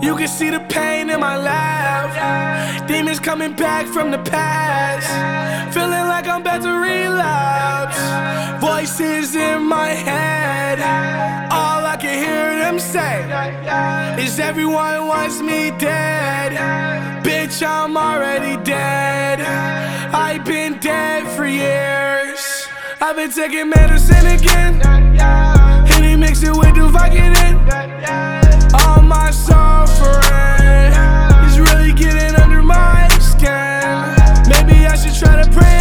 You can see the pain in my laugh. Demons coming back from the past. Feeling like I'm about to relapse. Voices in my head. All I can hear them say is everyone wants me dead. Bitch, I'm already dead. I've been dead for years. I've been taking medicine again. Henny mix it with the Vicodin. All my suffering is really getting under my skin. Maybe I should try to pray